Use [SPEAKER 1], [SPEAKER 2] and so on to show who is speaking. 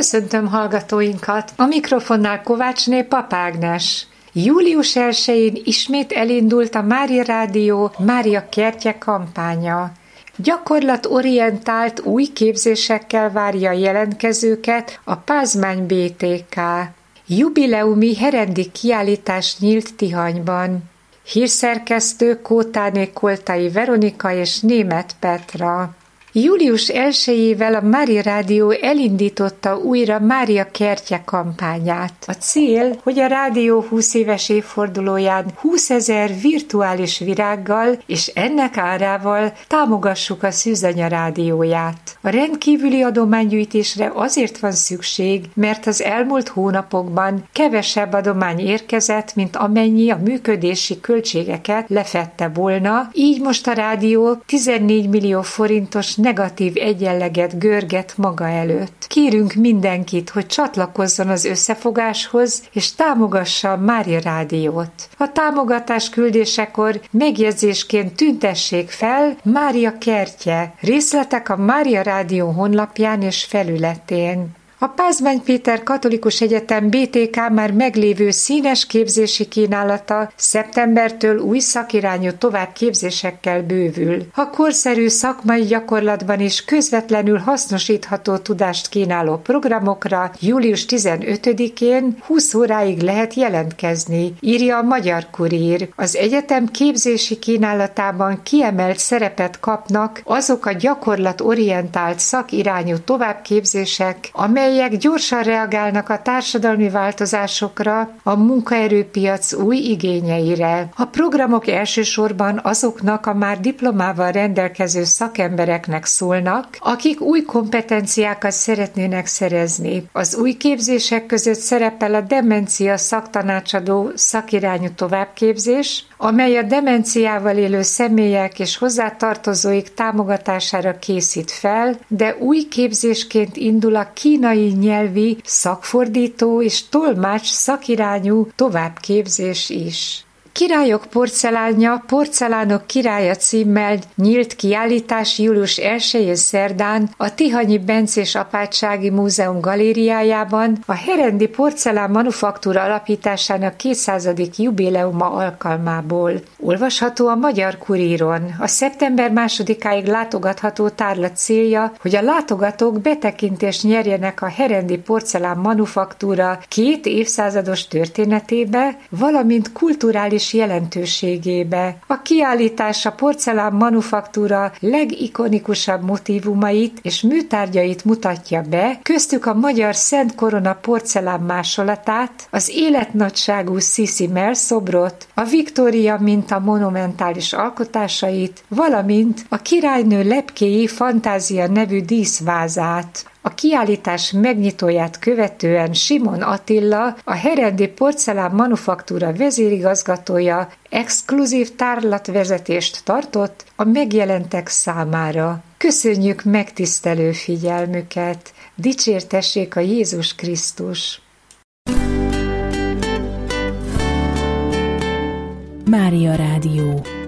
[SPEAKER 1] Köszöntöm hallgatóinkat! A mikrofonnál Kovácsné Pap Ágnes. Július 1-én ismét elindult a Mária Rádió Mária Kertje kampánya. Gyakorlatorientált új képzésekkel várja a jelentkezőket a Pázmány BTK. Jubileumi herendi kiállítás nyílt Tihanyban. Hírszerkesztő Kótáné Koltai Veronika és Németh Petra. Július 1-ével a Mária Rádió elindította újra Mária Kertje kampányát. A cél, hogy a rádió 20 éves évfordulóján 20 000 virtuális virággal és ennek árával támogassuk a Szűzanya rádióját. A rendkívüli adománygyűjtésre azért van szükség, mert az elmúlt hónapokban kevesebb adomány érkezett, mint amennyi a működési költségeket lefedte volna, így most a rádió 14 millió forintos negatív egyenleget görget maga előtt. Kérünk mindenkit, hogy csatlakozzon az összefogáshoz, és támogassa a Mária Rádiót. A támogatás küldésekor megjegyzésként tüntessék fel Mária Kertje. Részletek a Mária Rádió honlapján és felületén. A Pázmány Péter Katolikus Egyetem BTK már meglévő színes képzési kínálata szeptembertől új szakirányú továbbképzésekkel bővül. A korszerű szakmai gyakorlatban is közvetlenül hasznosítható tudást kínáló programokra július 15-én 20 óráig lehet jelentkezni, írja a Magyar Kurír. Az egyetem képzési kínálatában kiemelt szerepet kapnak azok a gyakorlatorientált szakirányú továbbképzések, amelyek gyorsan reagálnak a társadalmi változásokra, a munkaerőpiac új igényeire. A programok elsősorban azoknak a már diplomával rendelkező szakembereknek szólnak, akik új kompetenciákat szeretnének szerezni. Az új képzések között szerepel a demencia szaktanácsadó szakirányú továbbképzés, amely a demenciával élő személyek és hozzátartozóik támogatására készít fel, de új képzésként indul a kínai nyelvi szakfordító és tolmács szakirányú továbbképzés is. Királyok porcelánja, Porcelánok királya címmel nyílt kiállítás július 1-én szerdán a Tihanyi Bencés Apátsági Múzeum galériájában a herendi porcelán manufaktúra alapításának 200. jubileuma alkalmából. Olvasható a Magyar Kuríron. A szeptember 2-áig látogatható tárlat célja, hogy a látogatók betekintést nyerjenek a herendi porcelán manufaktúra 2 évszázados történetébe, valamint kulturális jelentőségébe. A kiállítás a porcelán manufaktúra legikonikusabb motívumait és műtárgyait mutatja be, köztük a magyar Szent Korona porcelán másolatát, az életnagyságú Sissi Mell szobrot, a Viktória minta monumentális alkotásait, valamint a királynő lepkéi Fantázia nevű díszvázát. A kiállítás megnyitóját követően Simon Attila, a herendi porcelán manufaktúra vezérigazgatója exkluzív tárlatvezetést tartott a megjelentek számára. Köszönjük megtisztelő figyelmüket! Dicsértessék a Jézus Krisztus!
[SPEAKER 2] Mária Rádió.